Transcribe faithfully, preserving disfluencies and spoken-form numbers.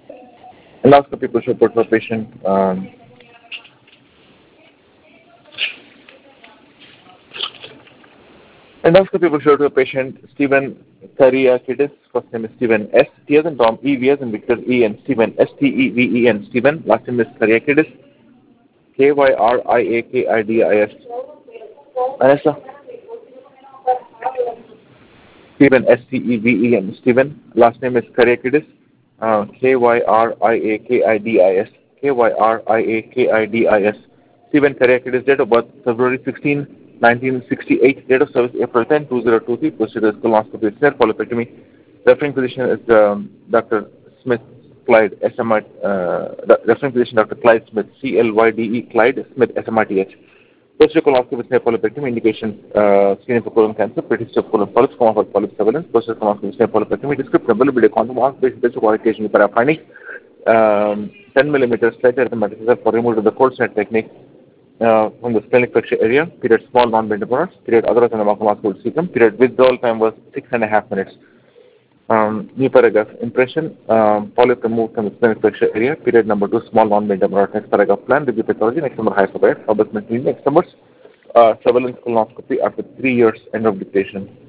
Endoscopy push report for patient. Um, endoscopy push report for patient Stephen Kyriakidis. First name is Stephen S. T as in Tom, E V as in Victor E, and Stephen S T E V E N Stephen. Last name is Kyriakidis. K Y R I A K I D I S. Vanessa. Stephen S T E V E N Stephen. Last name is Kyriakidis. Uh, K Y R I A K I D I S. K Y R I A K I D I S. Stephen Kyriakidis, date of birth February sixteenth, nineteen sixty-eight. Date of service April tenth, two thousand twenty-three. Procedure is colonoscopy, snare polypectomy. Referring physician is um, Doctor Smith Clyde S M I. Uh, referring physician Doctor Clyde Smith C L Y D E Clyde Smith S M I T H. Posterior colonoscopy snare polypectomy indication uh, screening for colon cancer, predictive of colon polyps, coma for polyp surveillance. Posterior colonoscopy snare polypectomy descriptive video condom mark based basic qualification para findings. Um, ten millimeters slight arithmetic for removal of the cold snare technique uh, from the splenic fracture area. Period small non-bendable parts. Period otherwise than the muscle cecum. Period withdrawal time was six and a half minutes. Um, new paragraph impression. Um, polyp removed from the splenic fracture area. Period number two small non-bendable parts. Next paragraph plan. Review pathology. Next number hyperbiot. Obus mentally. Next numbers. Uh, surveillance colonoscopy after three years end of dictation.